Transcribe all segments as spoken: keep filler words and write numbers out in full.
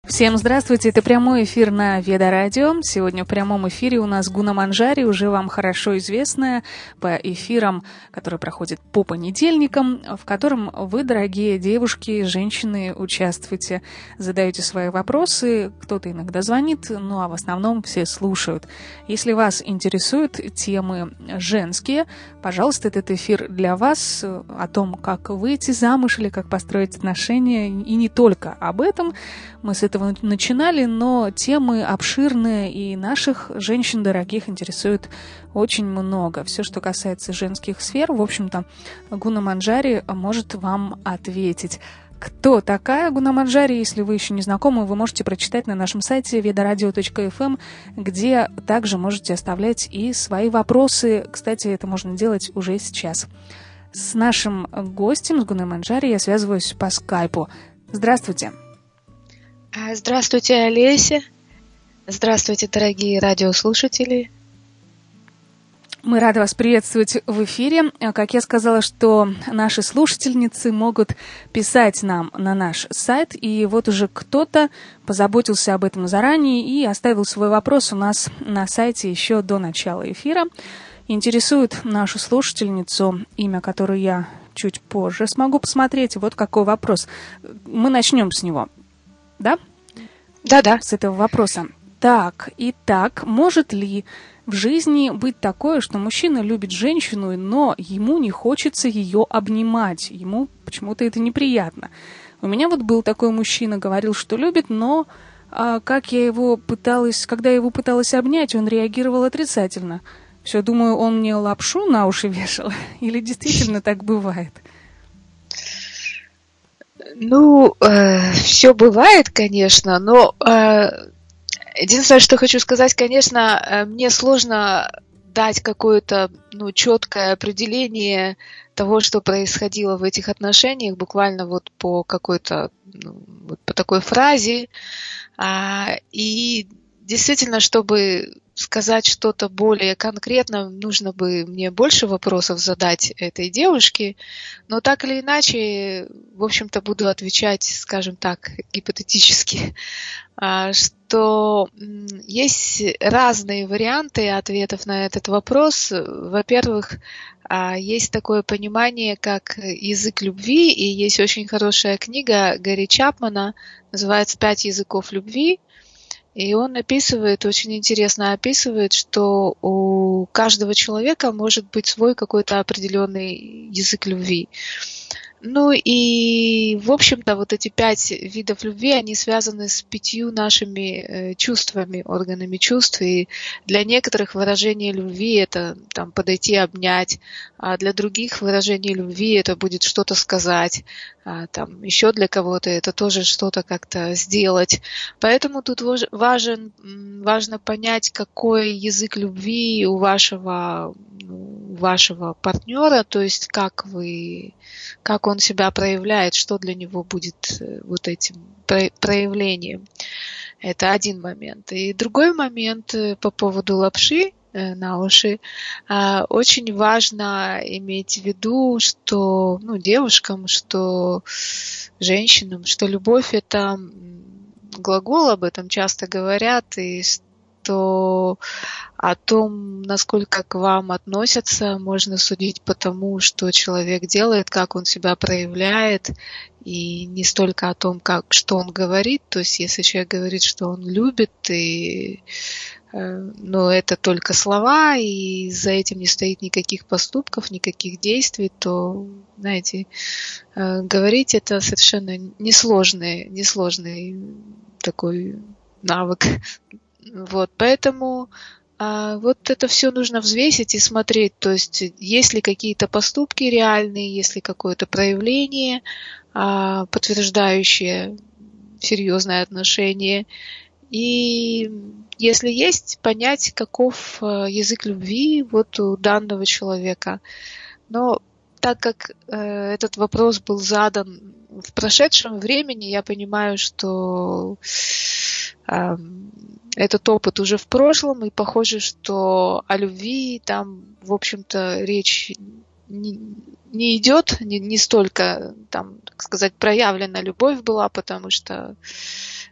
Всем здравствуйте, это прямой эфир на Веда Радио. Сегодня в прямом эфире у нас Гуна Манджари, уже вам хорошо известная по эфирам, которые проходят по понедельникам, в котором вы, дорогие девушки, женщины, участвуете, задаете свои вопросы, кто-то иногда звонит, ну а в основном все слушают. Если вас интересуют темы женские, пожалуйста, этот эфир для вас, о том, как выйти замуж или как построить отношения, и не только об этом. Мы с этого начинали, но темы обширные, и наших женщин дорогих интересует очень много. Все, что касается женских сфер, в общем-то, Гуна Манджари может вам ответить. Кто такая Гуна Манджари? Если вы еще не знакомы, вы можете прочитать на нашем сайте ведарадио точка эф эм, где также можете оставлять и свои вопросы. Кстати, это можно делать уже сейчас. С нашим гостем, с Гуной Манджари, я связываюсь по скайпу. Здравствуйте. Здравствуйте, Олеся. Здравствуйте, дорогие радиослушатели. Мы рады вас приветствовать в эфире. Как я сказала, что наши слушательницы могут писать нам на наш сайт, и вот уже кто-то позаботился об этом заранее и оставил свой вопрос у нас на сайте еще до начала эфира. Интересует нашу слушательницу, имя которое я чуть позже смогу посмотреть. Вот какой вопрос. Мы начнем с него. Да? Да-да. С этого вопроса. Так, итак, может ли в жизни быть такое, что мужчина любит женщину, но ему не хочется ее обнимать? Ему почему-то это неприятно. У меня вот был такой мужчина, говорил, что любит, но а, как я его пыталась, когда я его пыталась обнять, он реагировал отрицательно. Все, думаю, он мне лапшу на уши вешал? Или действительно так бывает? Ну, э, все бывает, конечно, но э, единственное, что хочу сказать, конечно, э, мне сложно дать какое-то ну, четкое определение того, что происходило в этих отношениях, буквально вот по какой-то, ну, вот по такой фразе. А, и действительно, чтобы сказать что-то более конкретно, нужно бы мне больше вопросов задать этой девушке, но так или иначе, в общем-то, буду отвечать, скажем так, гипотетически, что есть разные варианты ответов на этот вопрос. Во-первых, есть такое понимание, как язык любви, и есть очень хорошая книга Гэри Чапмана, называется «Пять языков любви». И он описывает, очень интересно описывает, что у каждого человека может быть свой какой-то определенный язык любви. Ну и, в общем-то, вот эти пять видов любви, они связаны с пятью нашими чувствами, органами чувств. И для некоторых выражение любви – это там, подойти, обнять, а для других выражение любви – это будет что-то сказать, а там, еще для кого-то это тоже что-то как-то сделать. Поэтому тут важен, важно понять, какой язык любви у вашего, у вашего партнера, то есть как вы... как он себя проявляет, что для него будет вот этим проявлением. Это один момент. И другой момент по поводу лапши на уши. Очень важно иметь в виду, что ну, девушкам, что женщинам, что любовь – это глагол, об этом часто говорят, и что о том, насколько к вам относятся, можно судить по тому, что человек делает, как он себя проявляет, и не столько о том, как, что он говорит. То есть, если человек говорит, что он любит, и, э, но это только слова, и за этим не стоит никаких поступков, никаких действий, то, знаете, э, говорить это совершенно несложный, несложный такой навык. Вот, поэтому а, вот это все нужно взвесить и смотреть, то есть есть ли какие-то поступки реальные, есть ли какое-то проявление, а, подтверждающее серьезное отношение, и если есть, понять, каков язык любви вот у данного человека. Но так как э, этот вопрос был задан в прошедшем времени, я понимаю, что э, этот опыт уже в прошлом, и похоже, что о любви там, в общем-то, речь не, не идет, не, не столько, там, так сказать, проявлена любовь была, потому что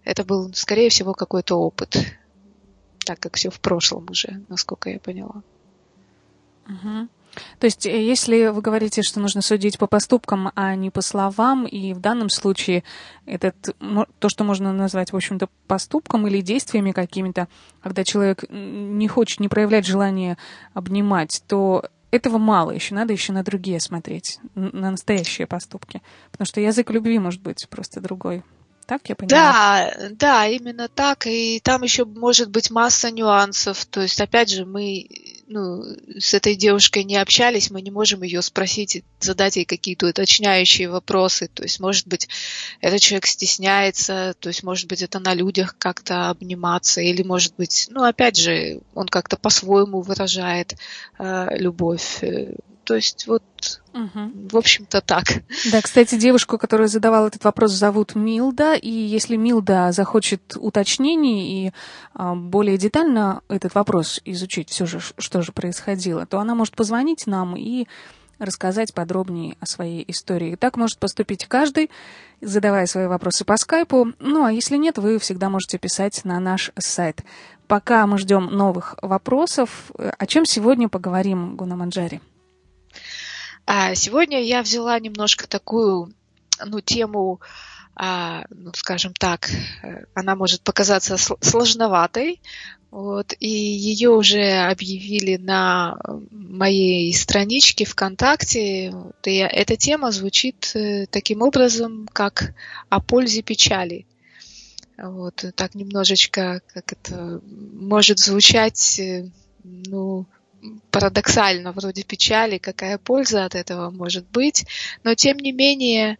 это был, скорее всего, какой-то опыт, так как все в прошлом уже, насколько я поняла. Угу. То есть, если вы говорите, что нужно судить по поступкам, а не по словам, и в данном случае это то, что можно назвать, в общем-то, поступком или действиями какими-то, когда человек не хочет, не проявляет желание обнимать, то этого мало, еще надо еще на другие смотреть, на настоящие поступки. Потому что язык любви может быть просто другой. Так я понимаю? Да, да, именно так. И там еще может быть масса нюансов. То есть, опять же, мы ну, с этой девушкой не общались, мы не можем ее спросить, задать ей какие-то уточняющие вопросы. То есть, может быть, этот человек стесняется, то есть, может быть, это на людях как-то обниматься, или, может быть, ну, опять же, он как-то по-своему выражает э, любовь. То есть, вот, угу. в общем-то, так. Да, кстати, девушку, которая задавала этот вопрос, зовут Милда, и если Милда захочет уточнений и а, более детально этот вопрос изучить, все же, что же происходило, то она может позвонить нам и рассказать подробнее о своей истории. И так может поступить каждый, задавая свои вопросы по скайпу. Ну, а если нет, вы всегда можете писать на наш сайт. Пока мы ждем новых вопросов, о чем сегодня поговорим, Гуна Манджари? А сегодня я взяла немножко такую, ну, тему, а, ну, скажем так, она может показаться сложноватой, вот, и ее уже объявили на моей страничке ВКонтакте. Вот, и эта тема звучит таким образом, как «О пользе печали». Вот, так немножечко, как это может звучать, ну, парадоксально, вроде печали, какая польза от этого может быть, но тем не менее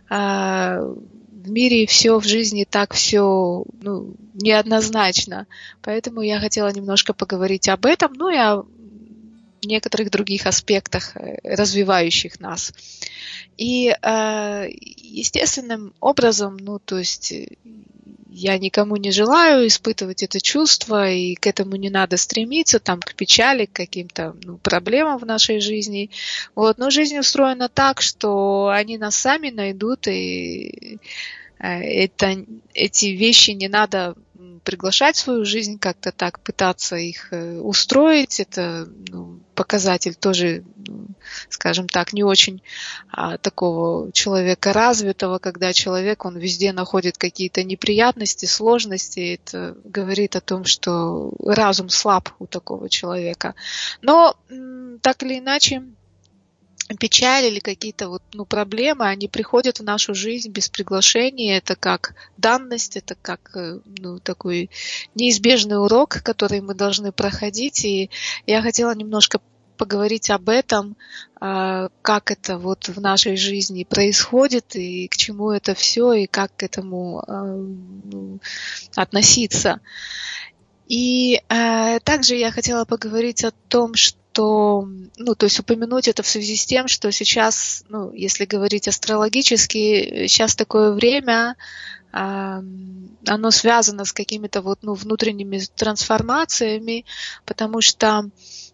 в мире все в жизни так все ну, неоднозначно, поэтому я хотела немножко поговорить об этом, ну и о некоторых других аспектах, развивающих нас. И естественным образом, ну то есть я никому не желаю испытывать это чувство, и к этому не надо стремиться, там, к печали, к каким-то ну, проблемам в нашей жизни. Вот. Но жизнь устроена так, что они нас сами найдут, и это, эти вещи не надо приглашать в свою жизнь, как-то так пытаться их устроить. Это ну, показатель тоже, ну, скажем так, не очень а, такого человека развитого, когда человек, он везде находит какие-то неприятности, сложности. Это говорит о том, что разум слаб у такого человека. Но так или иначе, печаль или какие-то вот, ну, проблемы, они приходят в нашу жизнь без приглашения. Это как данность, это как ну, такой неизбежный урок, который мы должны проходить. И я хотела немножко поговорить об этом, как это вот в нашей жизни происходит, и к чему это все, и как к этому ну, относиться. И также я хотела поговорить о том, что то, ну, то есть упомянуть это в связи с тем, что сейчас, ну, если говорить астрологически, сейчас такое время, э, оно связано с какими-то вот, ну, внутренними трансформациями, потому что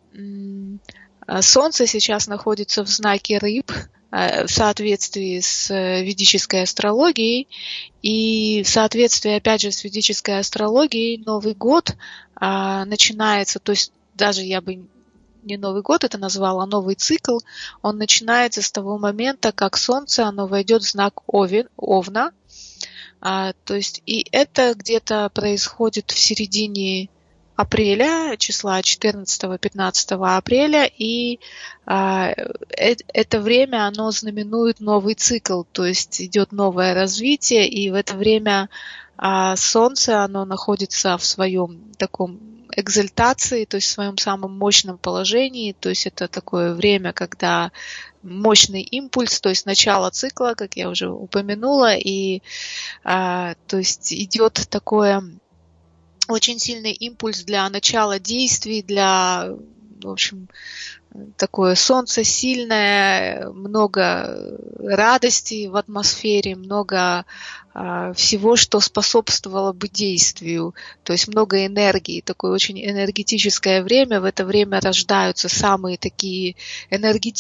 э, Солнце сейчас находится в знаке Рыб, э, в соответствии с ведической астрологией, и в соответствии, опять же, с ведической астрологией Новый год э, начинается, то есть даже я бы не Новый год это назвала, а новый цикл, он начинается с того момента, как Солнце, оно войдет в знак Овен, Овна, а, то есть и это где-то происходит в середине апреля, числа четырнадцатого-пятнадцатого апреля, и а, э, это время, оно знаменует новый цикл, то есть идет новое развитие, и в это время а, Солнце, оно находится в своем таком экзальтации, то есть в своем самом мощном положении, то есть это такое время, когда мощный импульс, то есть начало цикла, как я уже упомянула, и а, то есть идет такое очень сильный импульс для начала действий, для, в общем, такое солнце сильное, много радости в атмосфере, много а, всего, что способствовало бы действию, то есть много энергии, такое очень энергетическое время. В это время рождаются самые такие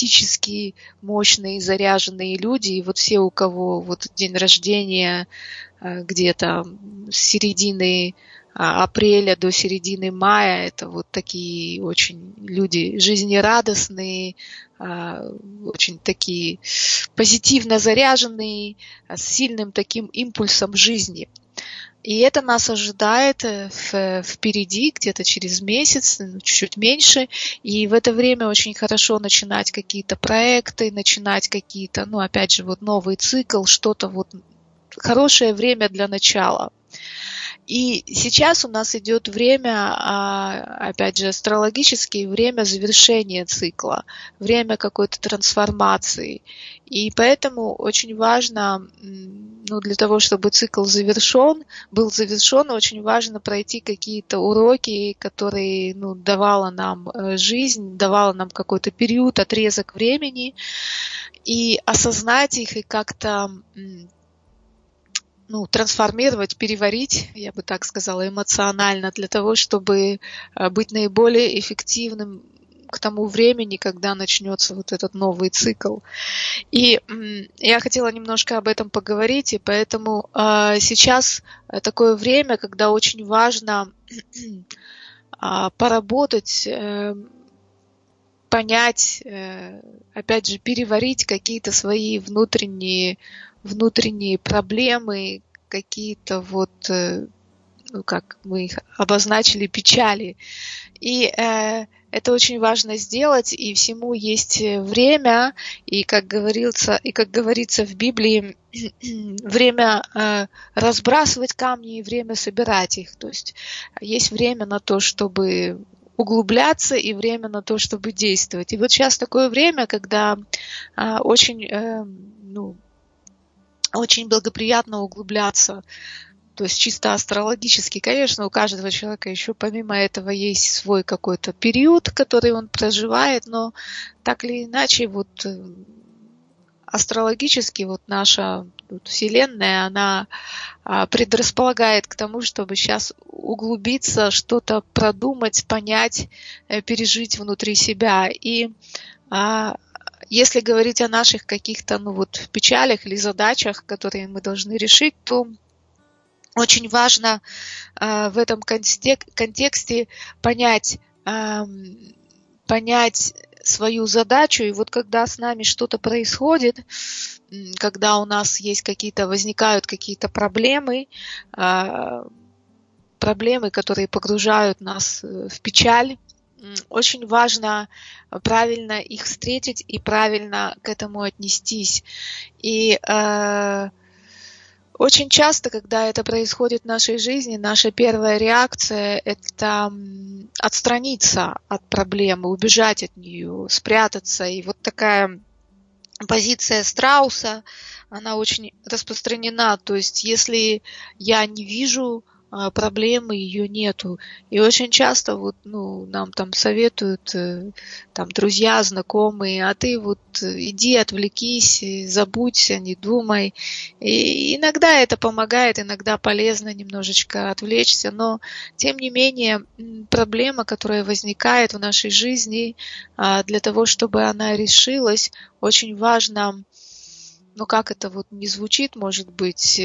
энергетические, мощные, заряженные люди, и вот все, у кого вот день рождения где-то с середины апреля до середины мая. Это вот такие очень люди жизнерадостные, очень такие позитивно заряженные, с сильным таким импульсом жизни. И это нас ожидает впереди, где-то через месяц, чуть-чуть меньше. И в это время очень хорошо начинать какие-то проекты, начинать какие-то, ну, опять же, вот новый цикл, что-то вот хорошее время для начала. И сейчас у нас идет время, опять же, астрологически, время завершения цикла, время какой-то трансформации. И поэтому очень важно, ну, для того, чтобы цикл завершен, был завершен, очень важно пройти какие-то уроки, которые, ну, давала нам жизнь, давала нам какой-то период, отрезок времени, и осознать их и как-то, ну, трансформировать, переварить, я бы так сказала, эмоционально, для того, чтобы быть наиболее эффективным к тому времени, когда начнется вот этот новый цикл. И я хотела немножко об этом поговорить, и поэтому сейчас такое время, когда очень важно поработать, понять, опять же, переварить какие-то свои внутренние внутренние проблемы, какие-то вот, ну, как мы их обозначили, печали. И э, это очень важно сделать, и всему есть время, и как говорится, и как говорится в Библии, время э, разбрасывать камни и время собирать их. То есть есть время на то, чтобы углубляться, и время на то, чтобы действовать. И вот сейчас такое время, когда э, очень, э, ну, очень благоприятно углубляться, то есть чисто астрологически. Конечно, у каждого человека еще помимо этого есть свой какой-то период, который он проживает, но так или иначе вот астрологически вот наша вот, Вселенная, она предрасполагает к тому, чтобы сейчас углубиться, что-то продумать, понять, пережить внутри себя. И если говорить о наших каких-то, ну вот, печалях или задачах, которые мы должны решить, то очень важно э, в этом контексте понять, э, понять свою задачу. И вот когда с нами что-то происходит, когда у нас есть какие-то, возникают какие-то проблемы, э, проблемы, которые погружают нас в печаль, очень важно правильно их встретить и правильно к этому отнестись. И э, очень часто, когда это происходит в нашей жизни, наша первая реакция – это отстраниться от проблемы, убежать от нее, спрятаться. И вот такая позиция страуса, она очень распространена. То есть, если я не вижу проблемы, ее нету. И очень часто вот, ну, нам там советуют там, друзья, знакомые, а ты вот иди, отвлекись, забудься, не думай. И иногда это помогает, иногда полезно немножечко отвлечься, но тем не менее проблема, которая возникает в нашей жизни, для того, чтобы она решилась, очень важно, ну как это вот не звучит, может быть,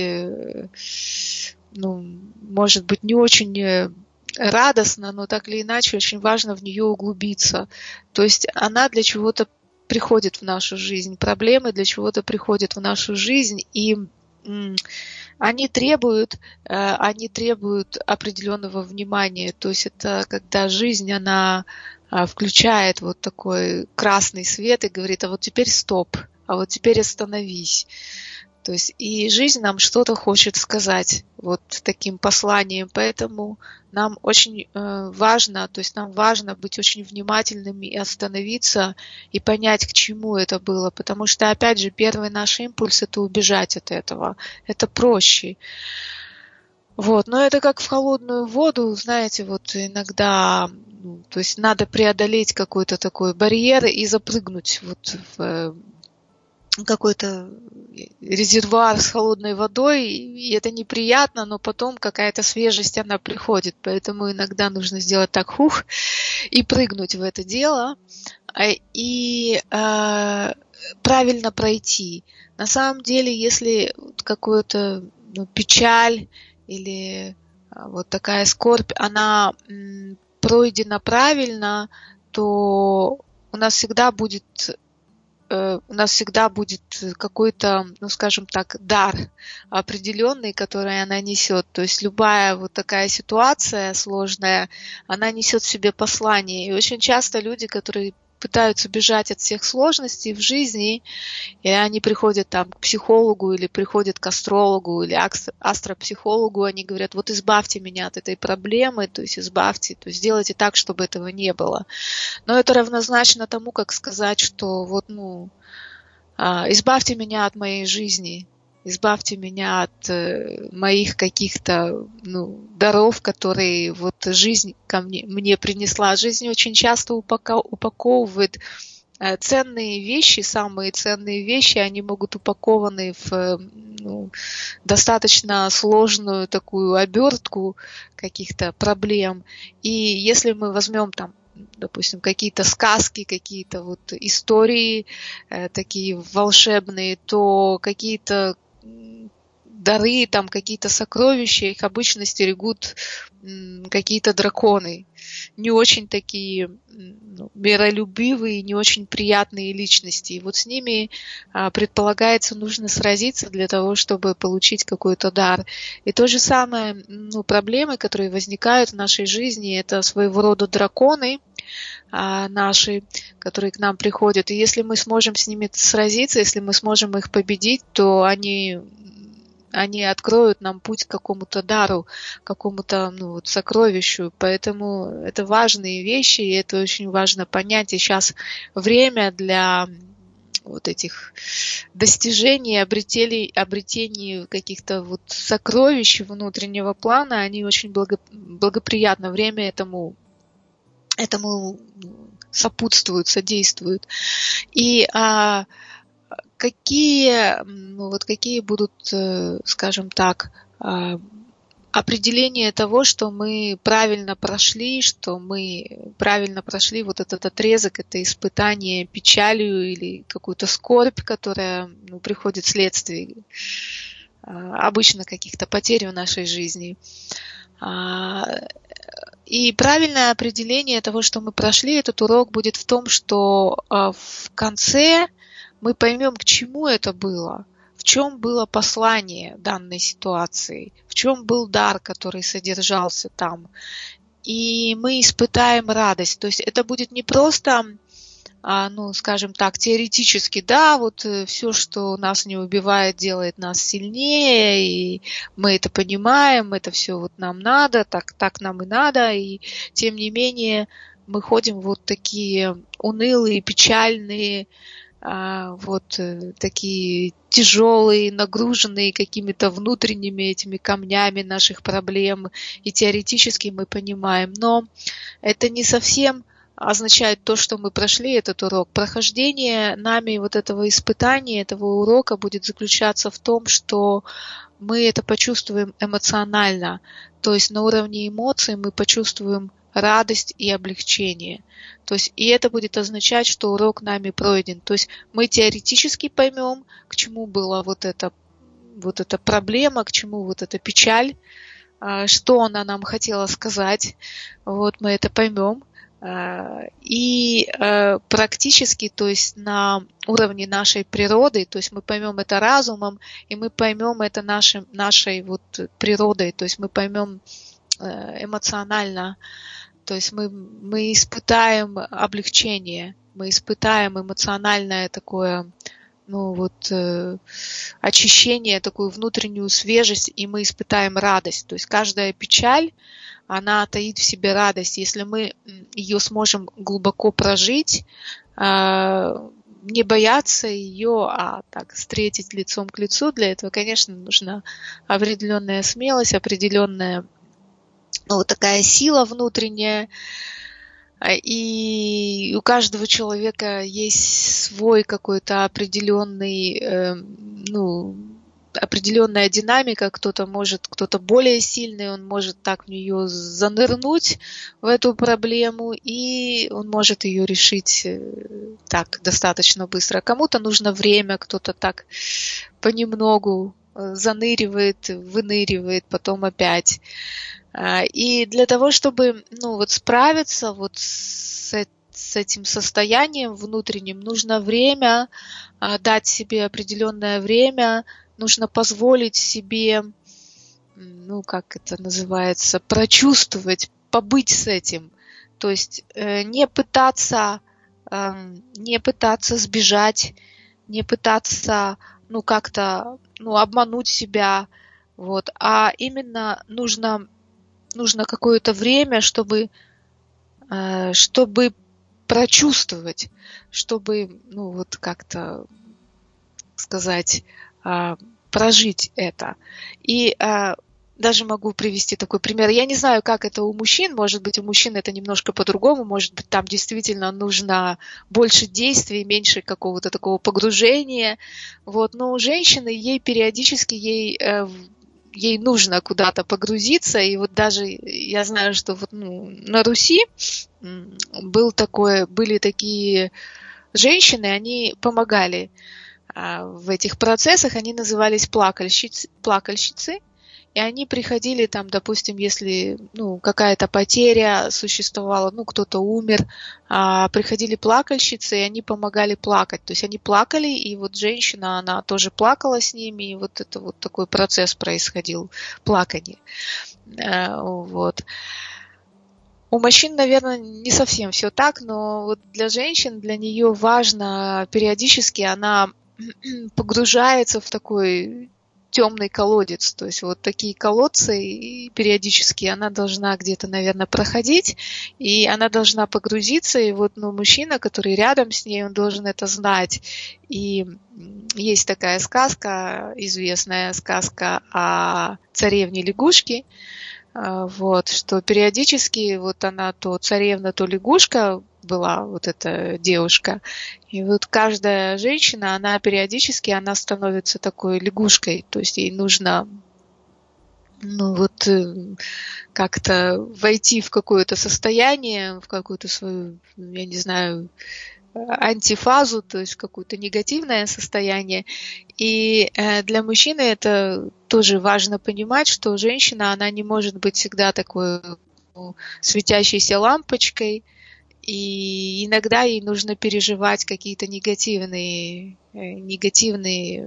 ну, может быть, не очень радостно, но так или иначе очень важно в нее углубиться. То есть она для чего-то приходит в нашу жизнь, проблемы для чего-то приходят в нашу жизнь, и они требуют, они требуют определенного внимания. То есть это когда жизнь, она включает вот такой красный свет и говорит, а вот теперь стоп, а вот теперь остановись. То есть и жизнь нам что-то хочет сказать вот таким посланием, поэтому нам очень э, важно, то есть нам важно быть очень внимательными и остановиться и понять, к чему это было, потому что, опять же, первый наш импульс – это убежать от этого, это проще. Вот, но это как в холодную воду, знаете, вот иногда, ну, то есть надо преодолеть какой-то такой барьер и запрыгнуть вот в какой-то резервуар с холодной водой, и это неприятно, но потом какая-то свежесть, она приходит, поэтому иногда нужно сделать так, хух, и прыгнуть в это дело, и э, правильно пройти. На самом деле, если какое-то ну, печаль или вот такая скорбь, она пройдена правильно, то у нас всегда будет у нас всегда будет какой-то, ну, скажем так, дар определенный, который она несет. То есть любая вот такая ситуация сложная, она несет в себе послание. И очень часто люди, которые пытаются бежать от всех сложностей в жизни, и они приходят там к психологу или приходят к астрологу или астропсихологу, они говорят: вот избавьте меня от этой проблемы, то есть избавьте, то есть сделайте так, чтобы этого не было. Но это равнозначно тому, как сказать, что вот, ну, избавьте меня от моей жизни, избавьте меня от э, моих каких-то, ну, даров, которые вот жизнь ко мне, мне принесла. Жизнь очень часто упако, упаковывает э, ценные вещи, самые ценные вещи, они могут упакованы в, ну, достаточно сложную такую обертку каких-то проблем. И если мы возьмем там, допустим, какие-то сказки, какие-то вот истории э, такие волшебные, то какие-то дары, там какие-то сокровища, их обычно стерегут м, какие-то драконы. Не очень такие, ну, миролюбивые, не очень приятные личности. И вот с ними, а, предполагается, нужно сразиться для того, чтобы получить какой-то дар. И то же самое, ну, проблемы, которые возникают в нашей жизни, это своего рода драконы, а, наши, которые к нам приходят. И если мы сможем с ними сразиться, если мы сможем их победить, то они, они откроют нам путь к какому-то дару, к какому-то, ну, вот, сокровищу. Поэтому это важные вещи, и это очень важно понять. И сейчас время для вот этих достижений, обретений, обретений каких-то вот сокровищ внутреннего плана, они очень благо, благоприятно. Время этому этому сопутствуют, содействуют. И а, какие, ну, вот какие будут, скажем так, определения того, что мы правильно прошли, что мы правильно прошли вот этот отрезок, это испытание печалью или какую-то скорбь, которая, ну, приходит вследствие обычно каких-то потерь в нашей жизни. И правильное определение того, что мы прошли этот урок, будет в том, что в конце мы поймем, к чему это было, в чем было послание данной ситуации, в чем был дар, который содержался там. И мы испытаем радость. То есть это будет не просто, ну, скажем так, теоретически, да, вот все, что нас не убивает, делает нас сильнее, и мы это понимаем, это все вот нам надо, так, так нам и надо, и тем не менее мы ходим вот такие унылые, печальные, вот такие тяжелые, нагруженные какими-то внутренними этими камнями наших проблем, и теоретически мы понимаем, но это не совсем означает то, что мы прошли этот урок. Прохождение нами вот этого испытания, этого урока будет заключаться в том, что мы это почувствуем эмоционально. То есть на уровне эмоций мы почувствуем радость и облегчение. То есть и это будет означать, что урок нами пройден. То есть мы теоретически поймем, к чему была вот эта, вот эта проблема, к чему вот эта печаль, что она нам хотела сказать. Вот мы это поймем. И э, практически, то есть на уровне нашей природы, то есть мы поймем это разумом, и мы поймем это нашим, нашей вот природой, то есть мы поймем э, эмоционально, то есть мы, мы испытаем облегчение, мы испытаем эмоциональное такое, ну вот, э, очищение, такую внутреннюю свежесть, и мы испытаем радость. То есть каждая печаль, она таит в себе радость. Если мы ее сможем глубоко прожить, не бояться ее, а так встретить лицом к лицу, для этого, конечно, нужна определенная смелость, определенная, ну, вот такая сила внутренняя. И у каждого человека есть свой какой-то определенный, э, ну, определенная динамика, кто-то может, кто-то более сильный, он может так в нее занырнуть, в эту проблему, и он может ее решить так достаточно быстро. Кому-то нужно время, кто-то так понемногу заныривает, выныривает, потом опять. И для того, чтобы, ну, вот справиться вот с, с этим состоянием внутренним, нужно время, дать себе определенное время, нужно позволить себе, ну, как это называется, прочувствовать, побыть с этим. То есть не пытаться, не пытаться сбежать, не пытаться, ну, как-то, ну, обмануть себя, вот, а именно нужно, нужно какое-то время, чтобы, чтобы прочувствовать, чтобы, ну, вот как-то сказать, прожить это. И даже могу привести такой пример. Я не знаю, как это у мужчин. Может быть, у мужчин это немножко по-другому. Может быть, там действительно нужно больше действий, меньше какого-то такого погружения. Вот. Но у женщины, ей периодически, ей, э, ей нужно куда-то погрузиться. И вот даже я знаю, что вот, ну, на Руси был такое, были такие женщины, они помогали э, в этих процессах. Они назывались плакальщицы. плакальщицы. И они приходили там, допустим, если, ну, какая-то потеря существовала, ну, кто-то умер, а, приходили плакальщицы, и они помогали плакать. То есть они плакали, и вот женщина, она тоже плакала с ними, и вот это вот такой процесс происходил, плакание. А, вот. У мужчин, наверное, не совсем все так, но вот для женщин, для нее важно периодически она погружается в такой темный колодец, то есть вот такие колодцы, и периодически она должна где-то, наверное, проходить, и она должна погрузиться, и вот, ну, мужчина, который рядом с ней, он должен это знать. И есть такая сказка, известная сказка о царевне лягушке, вот, что периодически вот она то царевна, то лягушка была, вот эта девушка. И вот каждая женщина, она периодически, она становится такой лягушкой. То есть ей нужно, ну вот, как-то войти в какое-то состояние, в какую-то свою, я не знаю, антифазу, то есть в какое-то негативное состояние. И для мужчины это тоже важно понимать, что женщина, она не может быть всегда такой, ну, светящейся лампочкой, и иногда ей нужно переживать какие-то негативные, негативные,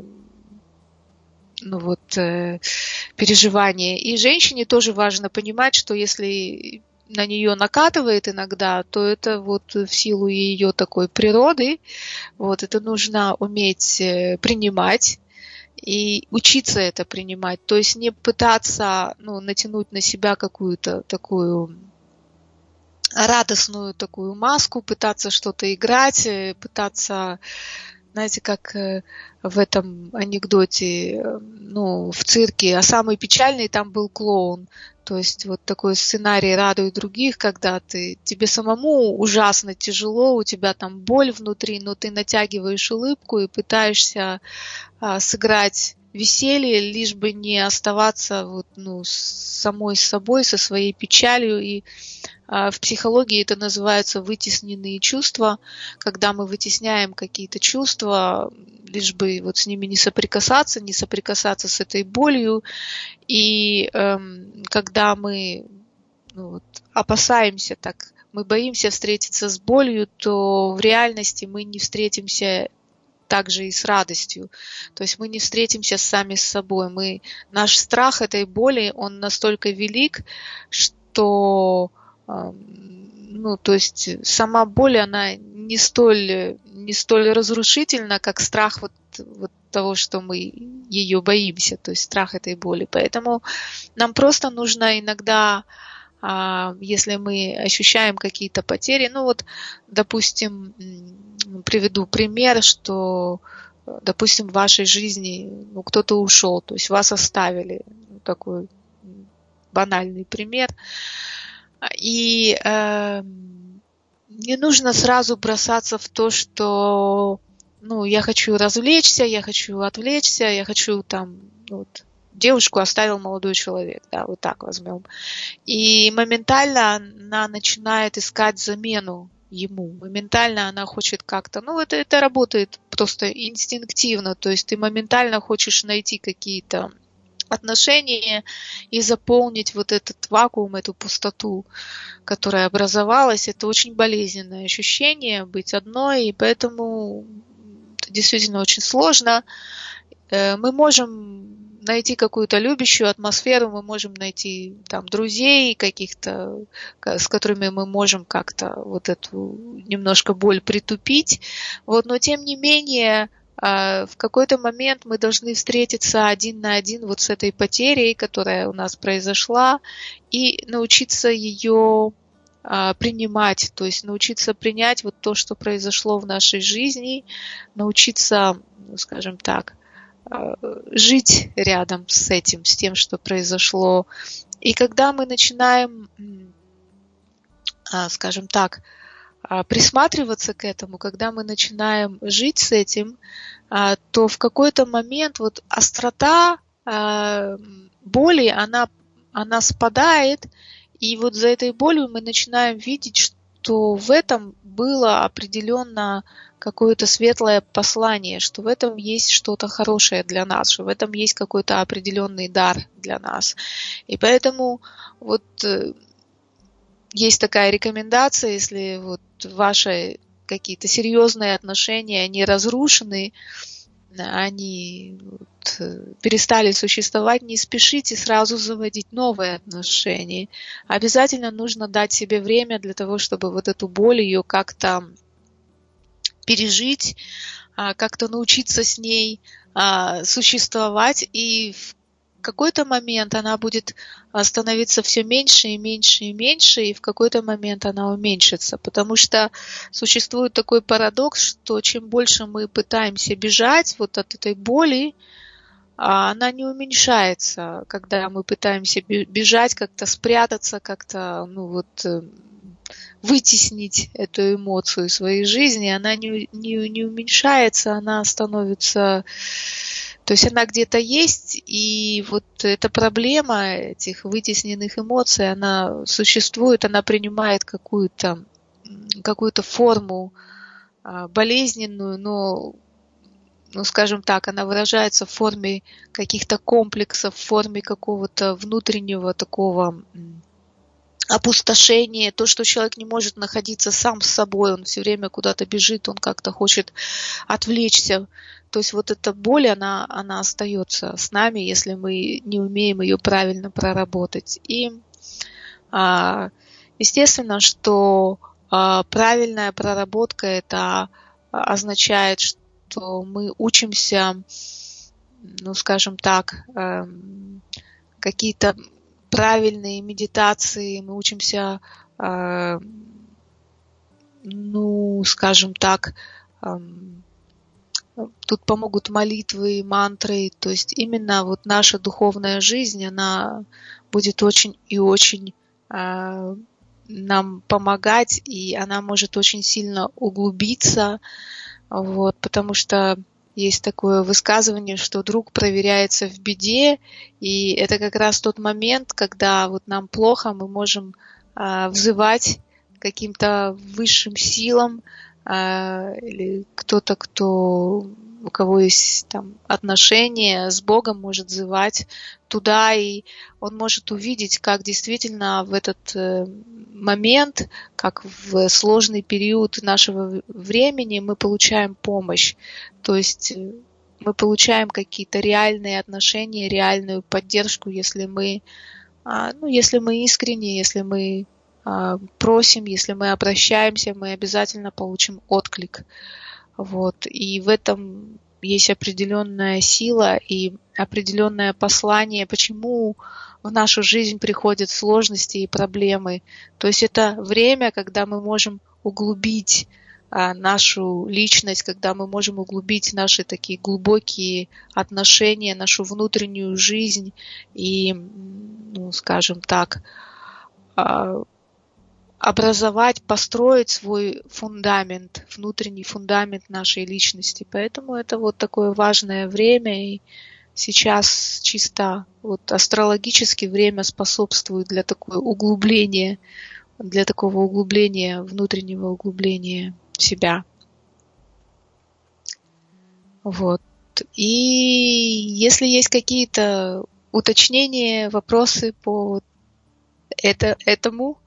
ну вот, переживания. И женщине тоже важно понимать, что если на нее накатывает иногда, то это вот в силу ее такой природы, вот, это нужно уметь принимать и учиться это принимать. То есть не пытаться, ну, натянуть на себя какую-то такую радостную такую маску, пытаться что-то играть, пытаться, знаете, как в этом анекдоте, ну, в цирке, а самый печальный там был клоун. То есть вот такой сценарий «Радуй других», когда ты, тебе самому ужасно тяжело, у тебя там боль внутри, но ты натягиваешь улыбку и пытаешься а, сыграть веселье, лишь бы не оставаться вот, ну, самой собой, со своей печалью. И а, в психологии это называется вытесненные чувства, когда мы вытесняем какие-то чувства, лишь бы вот с ними не соприкасаться, не соприкасаться с этой болью. И эм, когда мы, ну, вот, опасаемся так, мы боимся встретиться с болью, то в реальности мы не встретимся также и с радостью. То есть мы не встретимся сами с собой. Мы, наш страх этой боли, он настолько велик, что ну, то есть сама боль, она не столь, не столь разрушительна, как страх вот, вот того, что мы ее боимся, то есть страх этой боли. Поэтому нам просто нужно иногда, если мы ощущаем какие-то потери, ну вот, допустим, приведу пример, что, допустим, в вашей жизни, ну, кто-то ушел, то есть вас оставили, такой банальный пример. И э, не нужно сразу бросаться в то, что, ну, я хочу развлечься, я хочу отвлечься, я хочу там, вот, девушку оставил молодой человек, да, вот так возьмем. И моментально она начинает искать замену ему. Моментально она хочет как-то, ну, это, это работает просто инстинктивно, то есть ты моментально хочешь найти какие-то отношения и заполнить вот этот вакуум, эту пустоту, которая образовалась. Это очень болезненное ощущение быть одной, и поэтому это действительно очень сложно. Мы можем найти какую-то любящую атмосферу, мы можем найти там друзей каких-то, с которыми мы можем как-то вот эту немножко боль притупить. Вот, но тем не менее, в какой-то момент мы должны встретиться один на один вот с этой потерей, которая у нас произошла, и научиться ее принимать, то есть научиться принять вот то, что произошло в нашей жизни, научиться, ну, скажем так, жить рядом с этим, с тем, что произошло. И когда мы начинаем, скажем так, присматриваться к этому, когда мы начинаем жить с этим, то в какой-то момент вот острота боли, она, она спадает, и вот за этой болью мы начинаем видеть, что в этом было определенно какое-то светлое послание, что в этом есть что-то хорошее для нас, что в этом есть какой-то определенный дар для нас. И поэтому вот есть такая рекомендация, если вот ваши какие-то серьезные отношения, они разрушены, они вот перестали существовать, не спешите сразу заводить новые отношения. Обязательно нужно дать себе время для того, чтобы вот эту боль ее как-то пережить, как-то научиться с ней существовать, и в какой-то момент она будет становиться все меньше и меньше и меньше, и в какой-то момент она уменьшится, потому что существует такой парадокс, что чем больше мы пытаемся бежать вот от этой боли, она не уменьшается, когда мы пытаемся бежать, как-то спрятаться, как-то, ну вот, вытеснить эту эмоцию из своей жизни, она не, не, не уменьшается, она становится, то есть она где-то есть, и вот эта проблема этих вытесненных эмоций, она существует, она принимает какую-то, какую-то форму болезненную, но, ну, скажем так, она выражается в форме каких-то комплексов, в форме какого-то внутреннего такого опустошение, то, что человек не может находиться сам с собой, он все время куда-то бежит, он как-то хочет отвлечься. То есть вот эта боль, она, она остается с нами, если мы не умеем ее правильно проработать. И а, естественно, что а, правильная проработка, это означает, что мы учимся, ну, скажем так, какие-то правильные медитации, мы учимся, э, ну, скажем так, э, тут помогут молитвы, мантры, то есть именно вот наша духовная жизнь, она будет очень и очень э, нам помогать, и она может очень сильно углубиться, вот, потому что есть такое высказывание, что друг проверяется в беде, и это как раз тот момент, когда вот нам плохо, мы можем а, взывать каким-то высшим силам, а, или кто-то, кто, у кого есть там отношения с Богом, может взывать туда, и он может увидеть, как действительно в этот момент, как в сложный период нашего времени мы получаем помощь. То есть мы получаем какие-то реальные отношения, реальную поддержку, если мы, ну, если мы искренне, если мы просим, если мы обращаемся, мы обязательно получим отклик. Вот. И в этом есть определенная сила и определенное послание, почему в нашу жизнь приходят сложности и проблемы. То есть это время, когда мы можем углубить а, нашу личность, когда мы можем углубить наши такие глубокие отношения, нашу внутреннюю жизнь и, ну, скажем так, а, образовать, построить свой фундамент, внутренний фундамент нашей личности. Поэтому это вот такое важное время, и сейчас чисто вот астрологически время способствует для такого углубления, для такого углубления, внутреннего углубления себя. Вот. И если есть какие-то уточнения, вопросы по это, этому,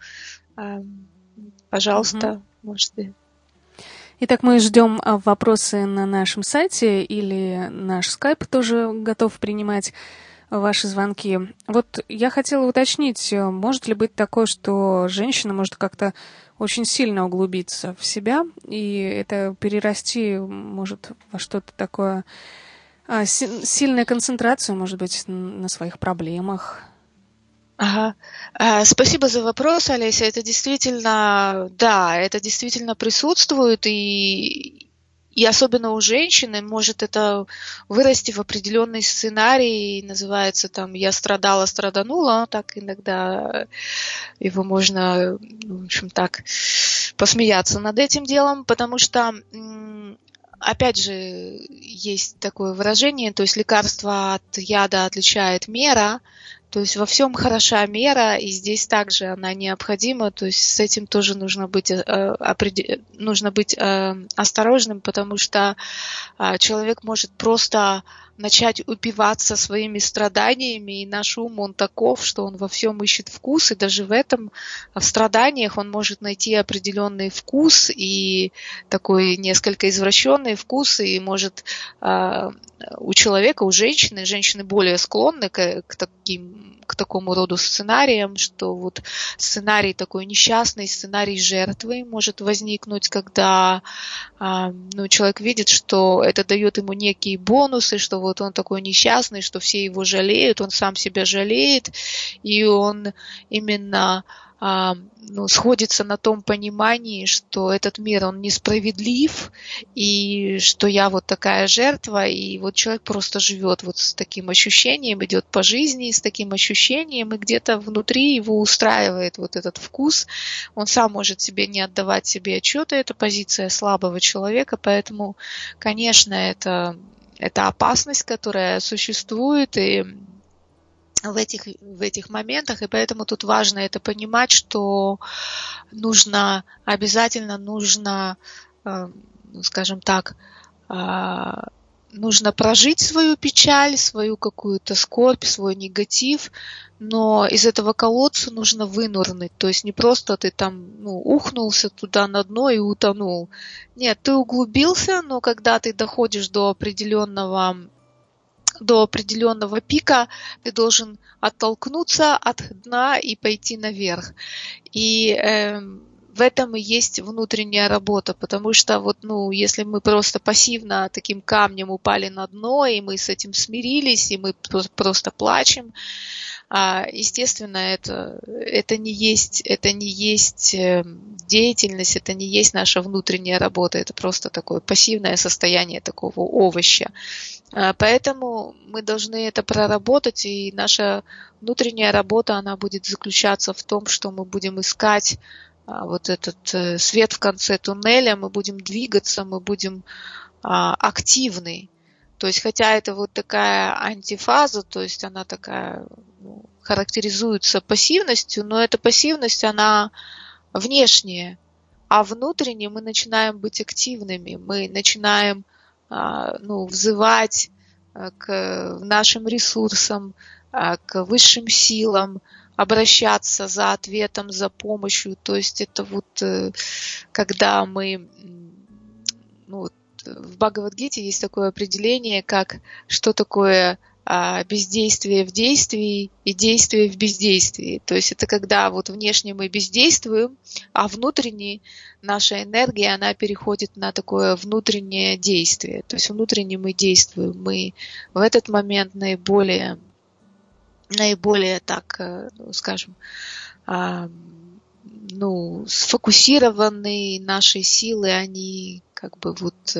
пожалуйста, угу. можете. Итак, мы ждем вопросы на нашем сайте, или наш скайп тоже готов принимать ваши звонки. Вот я хотела уточнить, может ли быть такое, что женщина может как-то очень сильно углубиться в себя, и это перерасти может во что-то такое, сильная концентрация, может быть, на своих проблемах? Ага. Спасибо за вопрос, Олеся. Это действительно, да, это действительно присутствует, и, и особенно у женщины может это вырасти в определенный сценарий, называется там «я страдала, страданула», так иногда его можно, в общем, так посмеяться над этим делом, потому что, опять же, есть такое выражение, то есть лекарство от яда отличает мера. То есть во всем хороша мера, и здесь также она необходима. То есть с этим тоже нужно быть, нужно быть осторожным, потому что человек может просто начать упиваться своими страданиями, и наш ум, он таков, что он во всем ищет вкус, и даже в этом, в страданиях он может найти определенный вкус, и такой несколько извращенный вкус, и может у человека, у женщины, женщины более склонны к, к таким к такому роду сценариям, что вот сценарий такой несчастный, сценарий жертвы может возникнуть, когда а, ну, человек видит, что это дает ему некие бонусы, что вот он такой несчастный, что все его жалеют, он сам себя жалеет, и он именно а, ну, сходится на том понимании, что этот мир, он несправедлив, и что я вот такая жертва, и вот человек просто живет вот с таким ощущением, идет по жизни с таким ощущением, и где-то внутри его устраивает вот этот вкус, он сам может себе не отдавать себе отчета, это позиция слабого человека, поэтому, конечно, это, это опасность, которая существует, и в этих, в этих моментах, и поэтому тут важно это понимать, что нужно, обязательно нужно, скажем так, нужно прожить свою печаль, свою какую-то скорбь, свой негатив, но из этого колодца нужно вынырнуть, то есть не просто ты там ну, ухнулся туда на дно и утонул. Нет, ты углубился, но когда ты доходишь до определенного до определенного пика ты должен оттолкнуться от дна и пойти наверх. И э, в этом и есть внутренняя работа, потому что вот, ну, если мы просто пассивно таким камнем упали на дно, и мы с этим смирились, и мы просто плачем, естественно, это, это не есть, это не есть деятельность, это не есть наша внутренняя работа, это просто такое пассивное состояние такого овоща. Поэтому мы должны это проработать, и наша внутренняя работа, она будет заключаться в том, что мы будем искать вот этот свет в конце туннеля, мы будем двигаться, мы будем активны. То есть, хотя это вот такая антифаза, то есть она такая, ну, характеризуется пассивностью, но эта пассивность, она внешняя, а внутренне мы начинаем быть активными, мы начинаем ну, взывать к нашим ресурсам, к высшим силам, обращаться за ответом, за помощью. То есть это вот когда мы, ну, в Бхагавад-гите есть такое определение, как что такое бездействие в действии и действие в бездействии. То есть это когда вот внешне мы бездействуем, а внутренне наша энергия, она переходит на такое внутреннее действие. То есть внутренне мы действуем. Мы в этот момент наиболее, наиболее так, скажем, ну, сфокусированы, наши силы, они как бы вот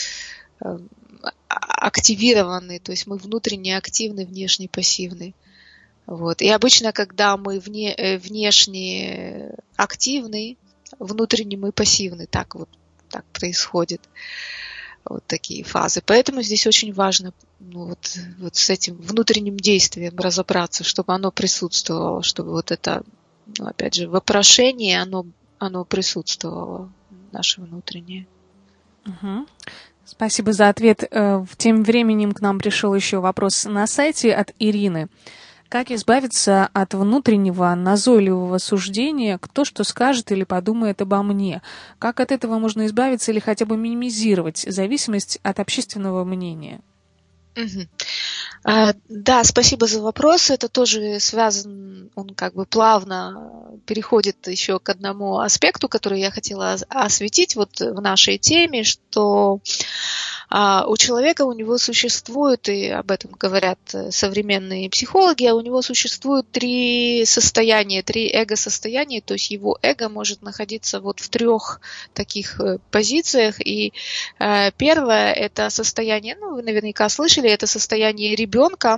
активированы, то есть мы внутренне активны, внешне пассивны. Вот. И обычно, когда мы вне, внешне активны, внутренне мы пассивны. Так вот так происходит. Вот такие фазы. Поэтому здесь очень важно ну, вот, вот с этим внутренним действием разобраться, чтобы оно присутствовало, чтобы вот это, ну, опять же, вопрошение, оно, оно присутствовало, наше внутреннее. Угу. Спасибо за ответ. Тем временем к нам пришел еще вопрос на сайте от Ирины. Как избавиться от внутреннего назойливого суждения, кто что скажет или подумает обо мне? Как от этого можно избавиться или хотя бы минимизировать зависимость от общественного мнения? Угу. А, да, спасибо за вопрос. Это тоже связан, он как бы плавно переходит еще к одному аспекту, который я хотела осветить вот в нашей теме, что а, у человека, у него существует, и об этом говорят современные психологи, у него существует три состояния, три эго-состояния, то есть его эго может находиться вот в трех таких позициях. И а, первое – это состояние, ну, вы наверняка слышали, это состояние ребенка.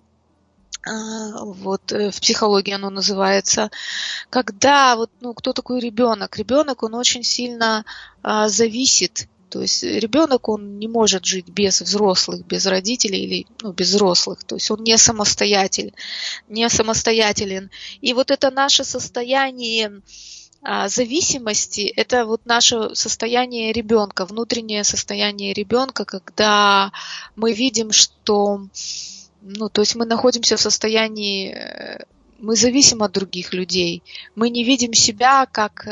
Вот в психологии оно называется. Когда вот, ну, кто такой ребенок? Ребенок, он очень сильно а, зависит. То есть ребенок, он не может жить без взрослых, без родителей или ну, без взрослых. То есть он не самостоятелен, не самостоятелен. И вот это наше состояние а, зависимости, это вот наше состояние ребенка, внутреннее состояние ребенка, когда мы видим, что, ну, то есть мы находимся в состоянии, мы зависим от других людей, мы не видим себя как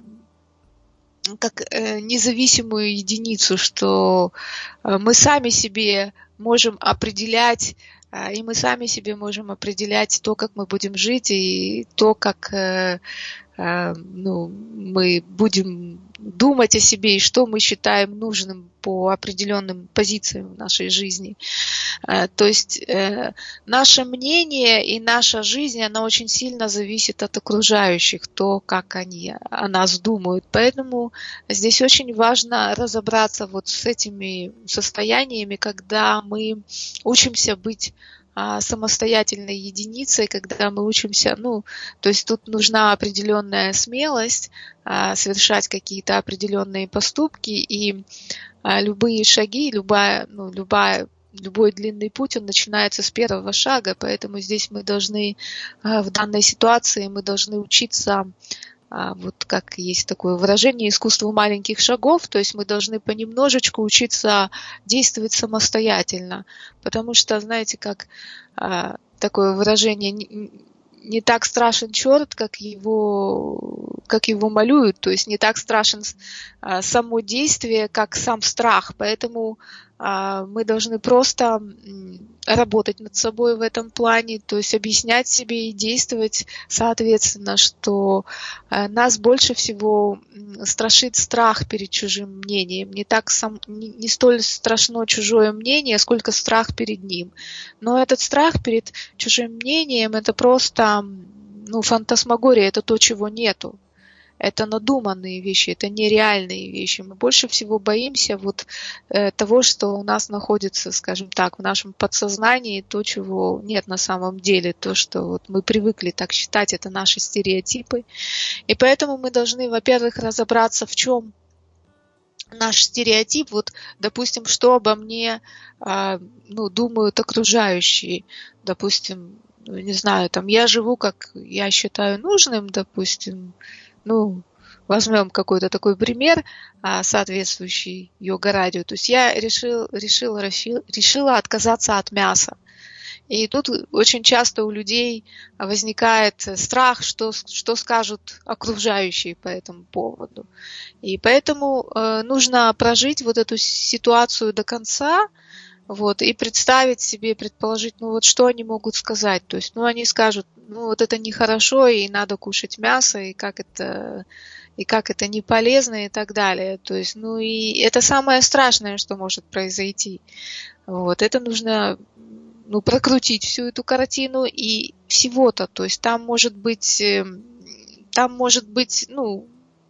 как э, независимую единицу, что э, мы сами себе можем определять, э, и мы сами себе можем определять то, как мы будем жить, и то, как э, э, ну, мы будем думать о себе, и что мы считаем нужным по определенным позициям в нашей жизни. Э, то есть э, наше мнение и наша жизнь, она очень сильно зависит от окружающих, то, как они о нас думают. Поэтому здесь очень важно разобраться вот с этими состояниями, когда мы учимся быть а, самостоятельной единицей, когда мы учимся, ну, то есть тут нужна определенная смелость а, совершать какие-то определенные поступки, и а, любые шаги, любая, ну, любая Любой длинный путь, он начинается с первого шага, поэтому здесь мы должны, в данной ситуации, мы должны учиться, вот как есть такое выражение, искусству маленьких шагов, то есть мы должны понемножечку учиться действовать самостоятельно, потому что, знаете, как такое выражение, не так страшен черт, как его, как его малюют, то есть не так страшен само действие, как сам страх, поэтому мы должны просто работать над собой в этом плане, то есть объяснять себе и действовать соответственно, что нас больше всего страшит страх перед чужим мнением. Не так сам, не, не столь страшно чужое мнение, сколько страх перед ним. Но этот страх перед чужим мнением, это просто, ну, фантасмагория, это то, чего нету. Это надуманные вещи, это нереальные вещи. Мы больше всего боимся вот э, того, что у нас находится, скажем так, в нашем подсознании, то, чего нет на самом деле, то, что вот мы привыкли так считать, это наши стереотипы. И поэтому мы должны, во-первых, разобраться, в чем наш стереотип, вот, допустим, что обо мне э, ну, думают окружающие, допустим, ну, не знаю, там, я живу, как я считаю нужным, допустим, ну, возьмем какой-то такой пример, соответствующий йога-радио. То есть я решил, решила, решила отказаться от мяса. И тут очень часто у людей возникает страх, что, что скажут окружающие по этому поводу. И поэтому э, нужно прожить вот эту ситуацию до конца, вот, и представить себе, предположить, ну вот что они могут сказать. То есть, ну они скажут, ну вот это нехорошо, и надо кушать мясо, и как это, и как это не полезно, и так далее. То есть, ну и это самое страшное, что может произойти. Вот, это нужно, ну, прокрутить всю эту картину и всего-то. То есть там может быть, там может быть, ну,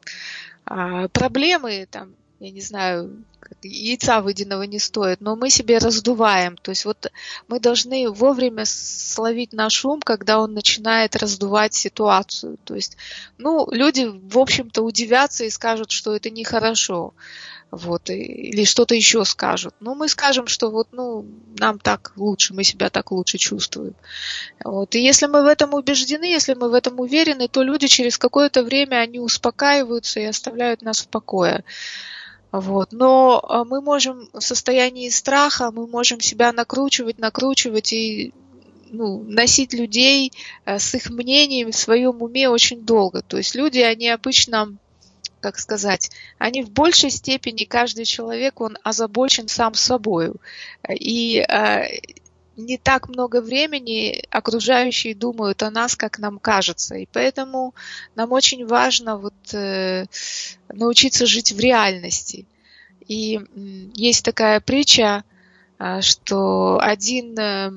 проблемы, там, я не знаю, яйца выеденного не стоит, но мы себе раздуваем. То есть вот мы должны вовремя словить наш ум, когда он начинает раздувать ситуацию. То есть, ну, люди, в общем-то, удивятся и скажут, что это нехорошо. Вот, или что-то еще скажут. Но мы скажем, что вот, ну, нам так лучше, мы себя так лучше чувствуем. Вот. И если мы в этом убеждены, если мы в этом уверены, то люди через какое-то время, они успокаиваются и оставляют нас в покое. Вот. Но мы можем в состоянии страха, мы можем себя накручивать, накручивать и ну, носить людей с их мнением в своем уме очень долго. То есть люди, они обычно, как сказать, они в большей степени, каждый человек, он озабочен сам собою. И э, не так много времени окружающие думают о нас, как нам кажется. И поэтому нам очень важно вот, э, научиться жить в реальности. И э, есть такая притча, э, что один э,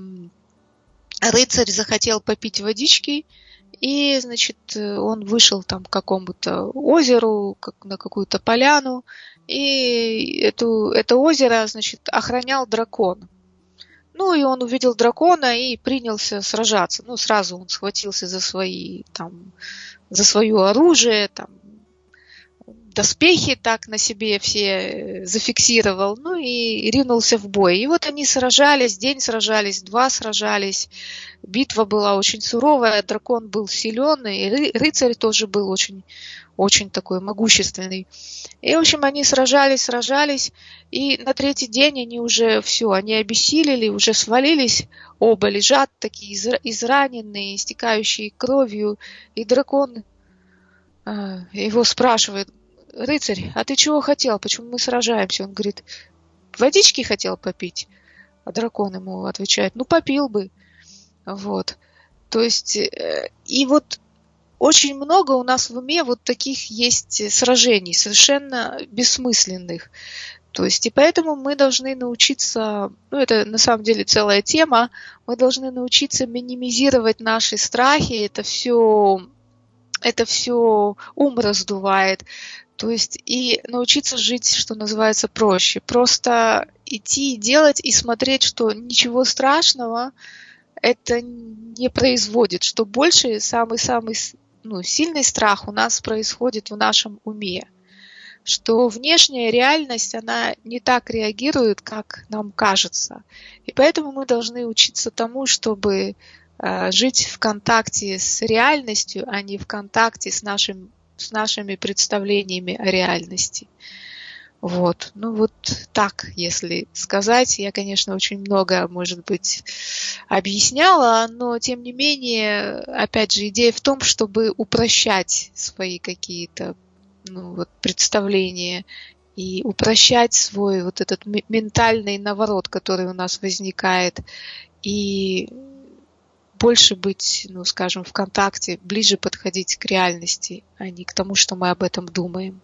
рыцарь захотел попить водички, и, значит, он вышел там к какому-то озеру, как на какую-то поляну, и эту, это озеро, значит, охранял дракон. Ну, и он увидел дракона и принялся сражаться. Ну, сразу он схватился за свои, там, за свое оружие, там, доспехи так на себе все зафиксировал, ну и ринулся в бой. И вот они сражались, день сражались, два сражались. Битва была очень суровая, дракон был силен, и рыцарь тоже был очень, очень такой могущественный. И, в общем, они сражались, сражались, и на третий день они уже все, они обессилели, уже свалились, оба лежат такие израненные, истекающие кровью, и дракон э, его спрашивает: рыцарь, а ты чего хотел? Почему мы сражаемся? Он говорит: водички хотел попить. А дракон ему отвечает: ну, попил бы. Вот. То есть, и вот очень много у нас в уме вот таких есть сражений, совершенно бессмысленных. То есть, и поэтому мы должны научиться, ну, это на самом деле целая тема, мы должны научиться минимизировать наши страхи, это все, это все ум раздувает. То есть и научиться жить, что называется, проще. Просто идти и делать, и смотреть, что ничего страшного это не производит. Что больше, самый-самый ну, сильный страх у нас происходит в нашем уме. Что внешняя реальность, она не так реагирует, как нам кажется. И поэтому мы должны учиться тому, чтобы э, жить в контакте с реальностью, а не в контакте с нашим с нашими представлениями о реальности. Вот. Ну вот так, если сказать. Я, конечно, очень много, может быть, объясняла, но тем не менее, опять же, идея в том, чтобы упрощать свои какие-то ну, вот, представления и упрощать свой вот этот ментальный наворот, который у нас возникает, и больше быть, ну, скажем, в контакте, ближе подходить к реальности, а не к тому, что мы об этом думаем.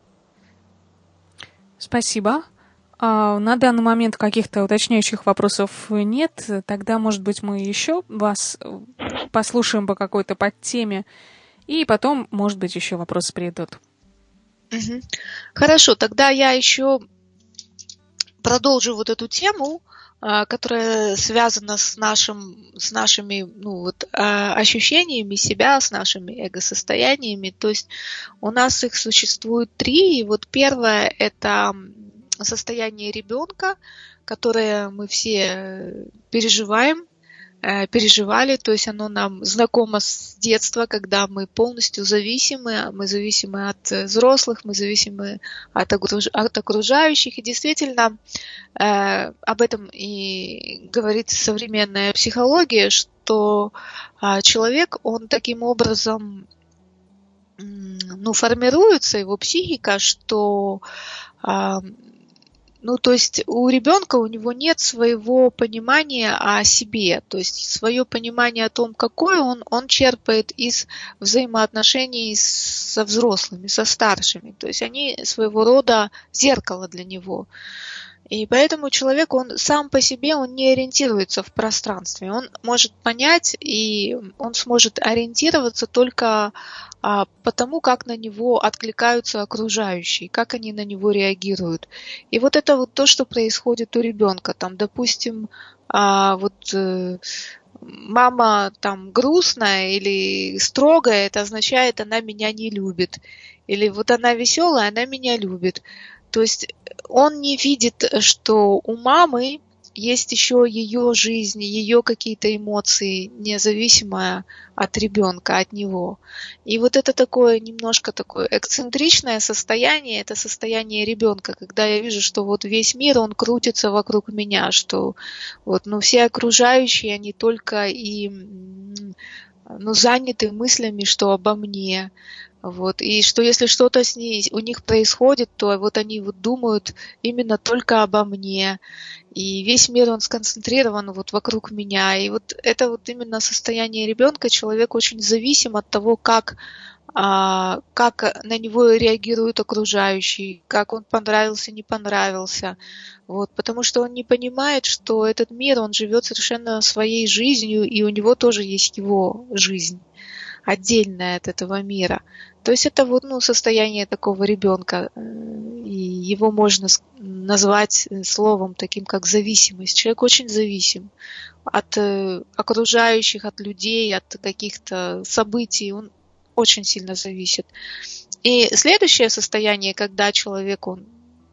Спасибо. На данный момент каких-то уточняющих вопросов нет. Тогда, может быть, мы еще вас послушаем по какой-то подтеме, и потом, может быть, еще вопросы придут. Угу. Хорошо, тогда я еще продолжу вот эту тему, которая связана с, нашим, с нашими ну, вот, ощущениями себя, с нашими эго-состояниями. То есть у нас их существует три. И вот первое – это состояние ребенка, которое мы все переживаем, переживали. То есть оно нам знакомо с детства, когда мы полностью зависимы. Мы зависимы от взрослых, мы зависимы от, огруж... от окружающих. И действительно, э, об этом и говорит современная психология, что э, человек, он таким образом э, ну, формируется, его психика, что... Э, Ну, то есть у ребенка, у него нет своего понимания о себе, то есть свое понимание о том, какой он, он черпает из взаимоотношений со взрослыми, со старшими. То есть они своего рода зеркало для него. И поэтому человек, он сам по себе, он не ориентируется в пространстве. Он может понять, и он сможет ориентироваться только а, потому, как на него откликаются окружающие, как они на него реагируют. И вот это вот то, что происходит у ребенка. Там, допустим, а, вот... Э, мама там грустная или строгая, это означает, она меня не любит. Или вот она веселая, она меня любит. То есть он не видит, что у мамы есть еще ее жизнь, ее какие-то эмоции, независимые от ребенка, от него. И вот это такое немножко такое эксцентричное состояние, это состояние ребенка, когда я вижу, что вот весь мир, он крутится вокруг меня, что вот, ну, все окружающие, они только и, ну, заняты мыслями, что обо мне. Вот. И что если что-то с ней, у них происходит, то вот они вот думают именно только обо мне. И весь мир, он сконцентрирован вот вокруг меня. И вот это вот именно состояние ребенка. Человек очень зависим от того, как, а, как на него реагируют окружающие, как он понравился, не понравился. Вот. Потому что он не понимает, что этот мир, он живет совершенно своей жизнью, и у него тоже есть его жизнь, отдельная от этого мира. То есть это вот, ну, состояние такого ребенка, и его можно назвать словом таким, как зависимость. Человек очень зависим от окружающих, от людей, от каких-то событий, он очень сильно зависит. И следующее состояние, когда человек, он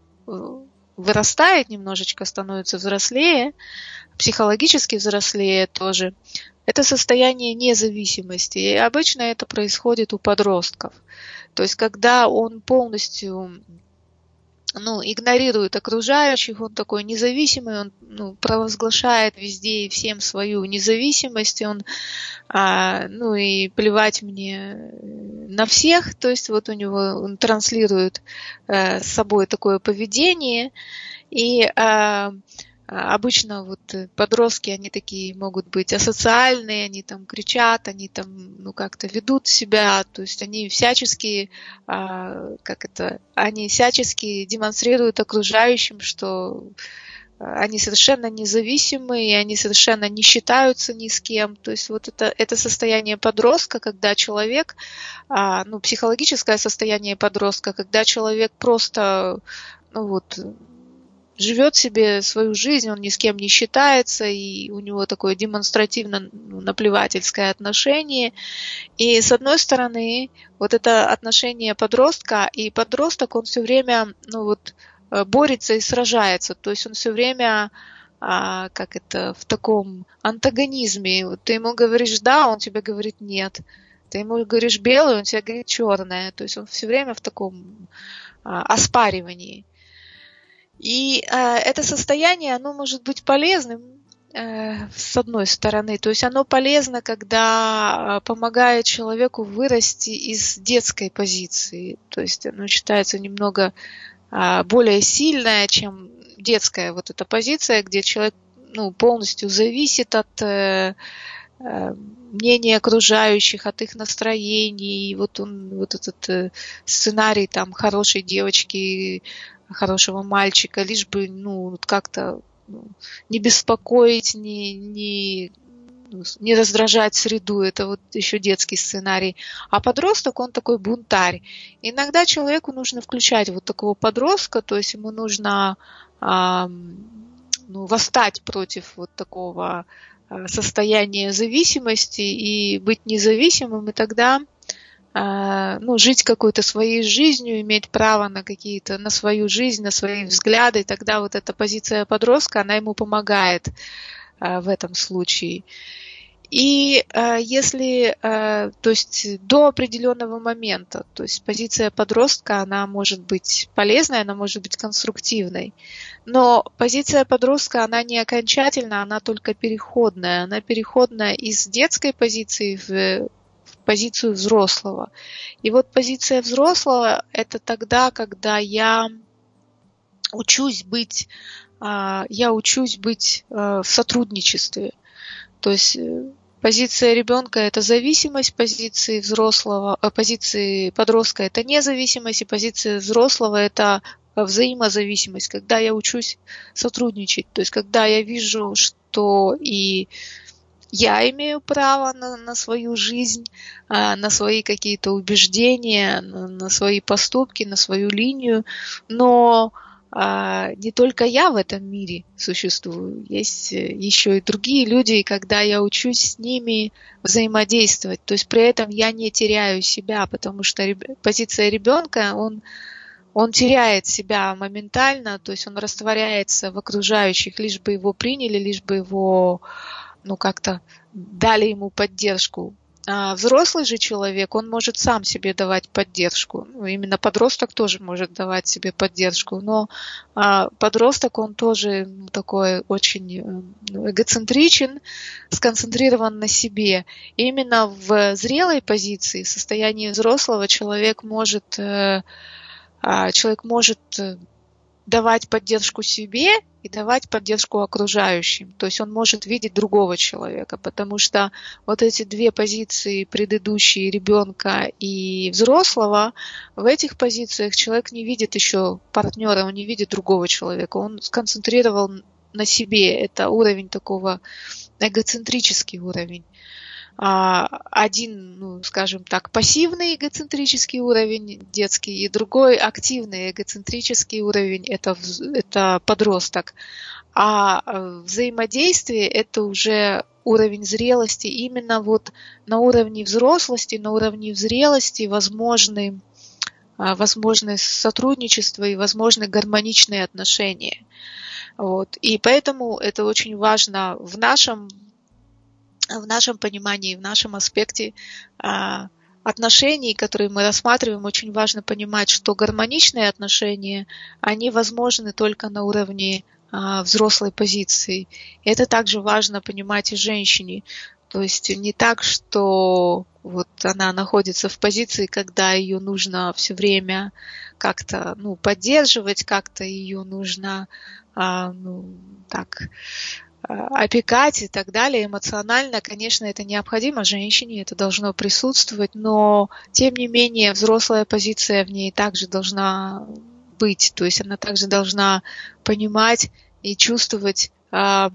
вырастает немножечко, становится взрослее, психологически взрослее тоже, это состояние независимости. И обычно это происходит у подростков. То есть, когда он полностью, ну, игнорирует окружающих, он такой независимый, он, ну, провозглашает везде и всем свою независимость, он, а, ну, и плевать мне на всех, то есть вот у него, он транслирует а, с собой такое поведение, и а, обычно вот подростки, они такие могут быть асоциальные, они там кричат, они там, ну, как-то ведут себя, то есть они всячески, а, как это, они всячески демонстрируют окружающим, что они совершенно независимы, и они совершенно не считаются ни с кем. То есть вот это, это состояние подростка, когда человек, а, ну, психологическое состояние подростка, когда человек просто, ну, вот, живет себе свою жизнь, он ни с кем не считается, и у него такое демонстративно наплевательское отношение. И с одной стороны, вот это отношение подростка, и подросток, он все время, ну вот, борется и сражается, то есть он все время, а, как это, в таком антагонизме. Вот ты ему говоришь «да», он тебе говорит «нет». Ты ему говоришь «белое», он тебе говорит «черное». То есть он все время в таком а, оспаривании. И э, это состояние, оно может быть полезным э, с одной стороны. То есть оно полезно, когда э, помогает человеку вырасти из детской позиции. То есть оно считается немного э, более сильное, чем детская вот эта позиция, где человек, ну, полностью зависит от э, э, мнения окружающих, от их настроений. И вот он, вот этот э, сценарий там хорошей девочки, хорошего мальчика, лишь бы, ну, как-то, ну, не беспокоить, не, не, не раздражать среду. Это вот еще детский сценарий. А подросток, он такой бунтарь. Иногда человеку нужно включать вот такого подростка, то есть ему нужно а, ну, восстать против вот такого состояния зависимости и быть независимым, и тогда ну, жить какой-то своей жизнью, иметь право на какие-то, на свою жизнь, на свои взгляды, и тогда вот эта позиция подростка, она ему помогает в этом случае. И если, то есть до определенного момента, то есть позиция подростка, она может быть полезной, она может быть конструктивной, но позиция подростка, она не окончательна, она только переходная, она переходная из детской позиции в позицию взрослого. И вот позиция взрослого – это тогда, когда я учусь быть, я учусь быть в сотрудничестве. То есть позиция ребенка – это зависимость, позиции взрослого, позиции подростка – это независимость, и позиция взрослого – это взаимозависимость, когда я учусь сотрудничать. То есть когда я вижу, что и я имею право на, на свою жизнь, на свои какие-то убеждения, на, на свои поступки, на свою линию, но а, не только я в этом мире существую, есть еще и другие люди, и когда я учусь с ними взаимодействовать, то есть при этом я не теряю себя, потому что реб... позиция ребенка, он он теряет себя моментально, то есть он растворяется в окружающих, лишь бы его приняли, лишь бы его, ну, как-то дали ему поддержку. А взрослый же человек, он может сам себе давать поддержку. Ну, именно подросток тоже может давать себе поддержку, но а, подросток, он тоже ну, такой очень ну, эгоцентричен, сконцентрирован на себе. И именно в зрелой позиции, в состоянии взрослого, человек может, э, а, человек может давать поддержку себе и давать поддержку окружающим. То есть он может видеть другого человека, потому что вот эти две позиции, предыдущие, ребенка и взрослого, в этих позициях человек не видит еще партнера, он не видит другого человека, он сконцентрировал на себе. Это уровень такого, эгоцентрический уровень. Один, ну, скажем так, пассивный эгоцентрический уровень детский, и другой активный эгоцентрический уровень, это, это подросток. А взаимодействие это уже уровень зрелости. Именно вот на уровне взрослости, на уровне зрелости возможны, возможны сотрудничество и возможны гармоничные отношения. Вот. И поэтому это очень важно в нашем в нашем понимании, в нашем аспекте а, отношений, которые мы рассматриваем, очень важно понимать, что гармоничные отношения, они возможны только на уровне а, взрослой позиции. И это также важно понимать и женщине. То есть не так, что вот она находится в позиции, когда ее нужно все время как-то ну, поддерживать, как-то ее нужно а, ну, так... опекать и так далее. Эмоционально, конечно, это необходимо женщине, это должно присутствовать, но тем не менее взрослая позиция в ней также должна быть, то есть она также должна понимать и чувствовать а,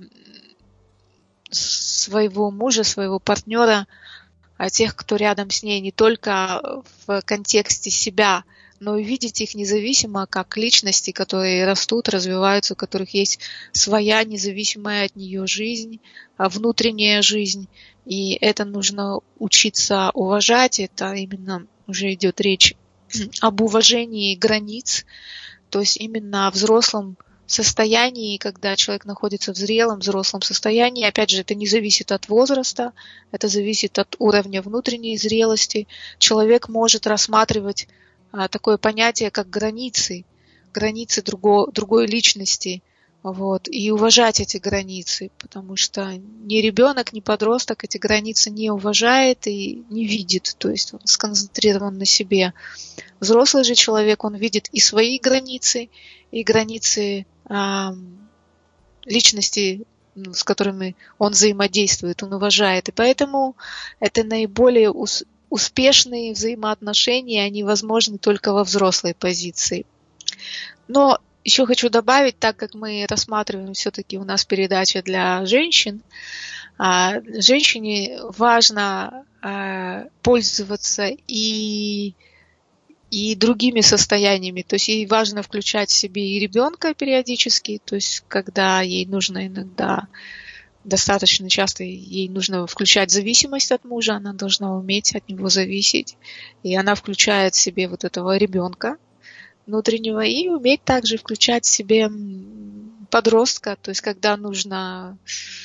своего мужа, своего партнера, а тех, кто рядом с ней, не только в контексте себя, но и видеть их независимо как личности, которые растут, развиваются, у которых есть своя независимая от нее жизнь, внутренняя жизнь. И это нужно учиться уважать. Это именно уже идет речь об уважении границ, то есть именно о взрослом состоянии, когда человек находится в зрелом, взрослом состоянии. Опять же, это не зависит от возраста, это зависит от уровня внутренней зрелости. Человек может рассматривать такое понятие, как границы, границы друго, другой личности, вот, и уважать эти границы, потому что ни ребенок, ни подросток эти границы не уважает и не видит, то есть он сконцентрирован на себе. Взрослый же человек, он видит и свои границы, и границы э, личности, с которыми он взаимодействует, он уважает, и поэтому это наиболее ус- успешные взаимоотношения, они возможны только во взрослой позиции. Но еще хочу добавить, так как мы рассматриваем все-таки у нас передача для женщин, женщине важно пользоваться и, и другими состояниями, то есть ей важно включать в себе и ребенка периодически, то есть когда ей нужно иногда достаточно часто ей нужно включать зависимость от мужа, она должна уметь от него зависеть. И она включает в себе вот этого ребенка внутреннего и уметь также включать в себе подростка, то есть когда нужно,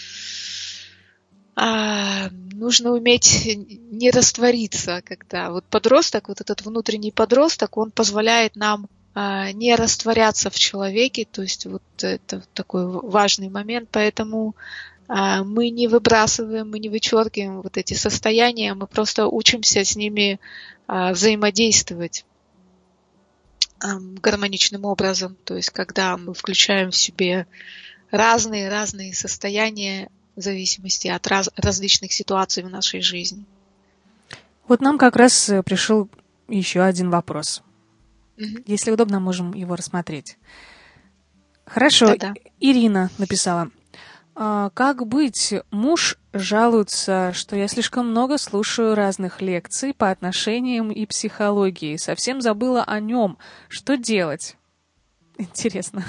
а, нужно уметь не раствориться, когда вот подросток, вот этот внутренний подросток, он позволяет нам а, не растворяться в человеке, то есть вот это такой важный момент, поэтому мы не выбрасываем, мы не вычеркиваем вот эти состояния, мы просто учимся с ними взаимодействовать гармоничным образом. То есть когда мы включаем в себе разные-разные состояния в зависимости от раз, различных ситуаций в нашей жизни. Вот нам как раз пришел еще один вопрос. Угу. Если удобно, можем его рассмотреть. Хорошо, Да-да. Ирина написала. Как быть? Муж жалуется, что я слишком много слушаю разных лекций по отношениям и психологии. Совсем забыла о нем. Что делать? Интересно.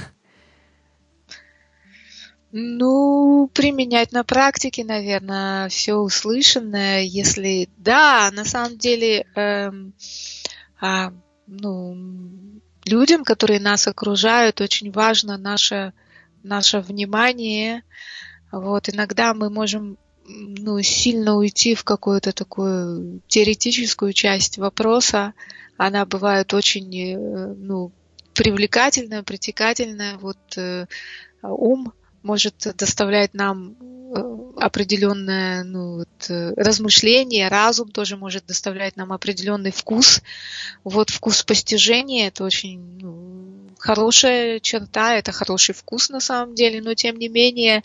Ну, применять на практике, наверное, все услышанное. Если да, на самом деле, эм, а, ну, людям, которые нас окружают, очень важно наше, наше внимание. Вот, иногда мы можем ну, сильно уйти в какую-то такую теоретическую часть вопроса. Она бывает очень ну, привлекательная, притягательная. Вот, э, ум может доставлять нам определенное ну, вот, размышление, разум тоже может доставлять нам определенный вкус. Вот вкус постижения – это очень ну, хорошая черта, это хороший вкус на самом деле, но тем не менее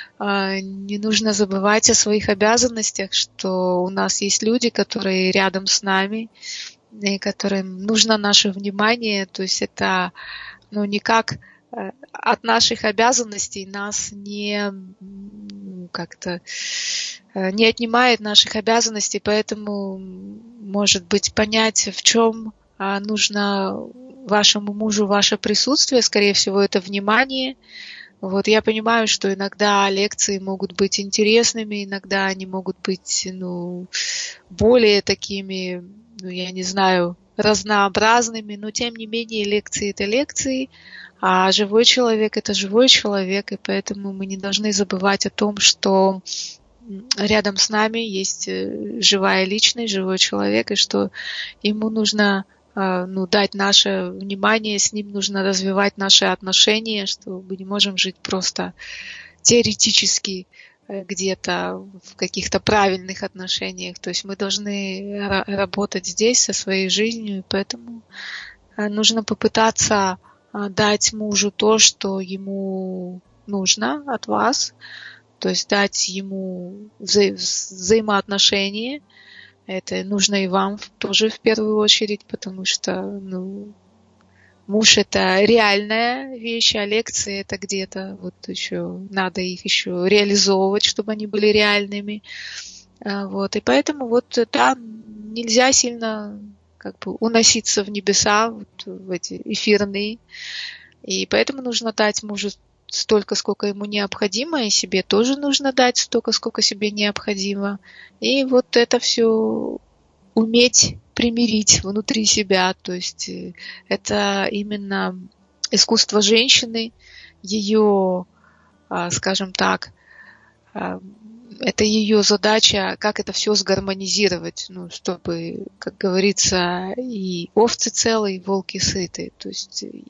не нужно забывать о своих обязанностях, что у нас есть люди, которые рядом с нами, и которым нужно наше внимание, то есть это ну, никак от наших обязанностей нас не как-то не отнимает наших обязанностей, поэтому, может быть, понять, в чем нужно вашему мужу ваше присутствие, скорее всего, это внимание. Вот я понимаю, что иногда лекции могут быть интересными, иногда они могут быть, ну, более такими, ну, я не знаю, разнообразными, но тем не менее лекции это лекции, а живой человек это живой человек, и поэтому мы не должны забывать о том, что рядом с нами есть живая личность, живой человек, и что ему нужно ну, дать наше внимание, с ним нужно развивать наши отношения, что мы не можем жить просто теоретически где-то в каких-то правильных отношениях. То есть мы должны работать здесь со своей жизнью, и поэтому нужно попытаться дать мужу то, что ему нужно от вас, то есть дать ему вза- взаимоотношения. Это нужно и вам тоже в первую очередь, потому что ну, муж это реальная вещь, а лекции это где-то вот еще надо их еще реализовывать, чтобы они были реальными. Вот. И поэтому вот да, нельзя сильно как бы уноситься в небеса, вот, в эти эфирные. И поэтому нужно дать мужу столько, сколько ему необходимо, и себе тоже нужно дать столько, сколько себе необходимо. И вот это все уметь примирить внутри себя. То есть это именно искусство женщины, ее, скажем так, это ее задача, как это все сгармонизировать, ну, чтобы, как говорится, и овцы целые, и волки сыты. То есть и,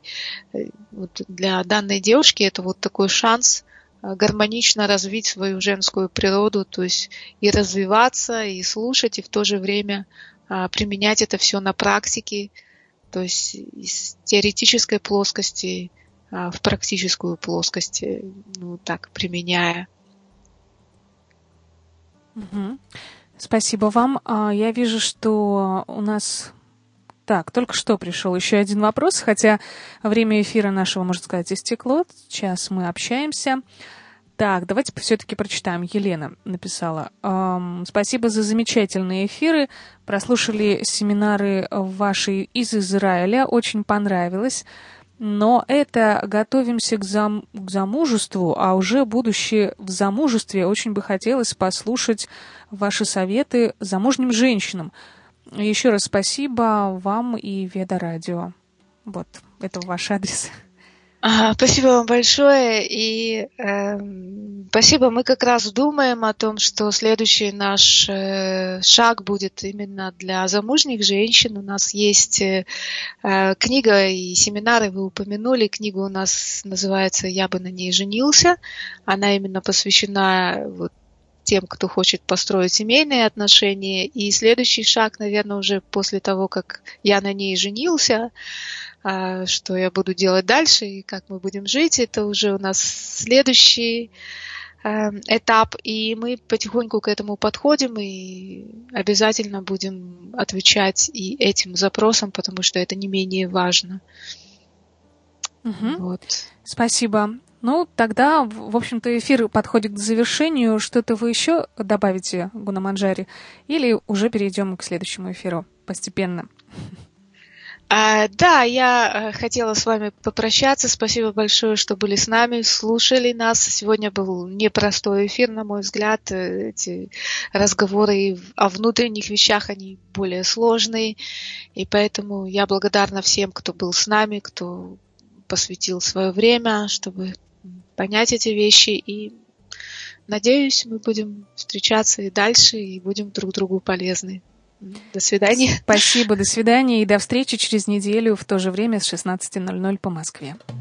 вот для данной девушки это вот такой шанс гармонично развить свою женскую природу, то есть и развиваться, и слушать, и в то же время а, применять это все на практике, то есть из теоретической плоскости а, в практическую плоскость, ну, так, применяя. Угу. Спасибо вам. Я вижу, что у нас... Так, только что пришел еще один вопрос, хотя время эфира нашего, можно сказать, истекло. Сейчас мы общаемся. Так, давайте все-таки прочитаем. Елена написала. Эм, спасибо за замечательные эфиры. Прослушали семинары ваши из Израиля. Очень понравилось. Но это готовимся к, зам, к замужеству, а уже будучи в замужестве, очень бы хотелось послушать ваши советы замужним женщинам. Еще раз спасибо вам и Веда Радио. Вот, это ваш адрес. Спасибо вам большое, и э, спасибо. Мы как раз думаем о том, что следующий наш э, шаг будет именно для замужних женщин. У нас есть э, книга и семинары, вы упомянули. Книга у нас называется «Я бы на ней женился». Она именно посвящена вот, тем, кто хочет построить семейные отношения. И следующий шаг, наверное, уже после того, как я на ней женился, что я буду делать дальше и как мы будем жить, это уже у нас следующий этап, и мы потихоньку к этому подходим и обязательно будем отвечать и этим запросам, потому что это не менее важно. Угу. Вот. Спасибо. Ну, тогда, в общем-то, эфир подходит к завершению. Что-то вы еще добавите, Гуна Манджари, или уже перейдем к следующему эфиру постепенно? А, да, я хотела с вами попрощаться. Спасибо большое, что были с нами, слушали нас. Сегодня был непростой эфир, на мой взгляд. Эти разговоры о внутренних вещах, они более сложные. И поэтому я благодарна всем, кто был с нами, кто посвятил свое время, чтобы понять эти вещи. И надеюсь, мы будем встречаться и дальше, и будем друг другу полезны. До свидания. Спасибо, до свидания и до встречи через неделю в то же время с шестнадцати ноль ноль по Москве.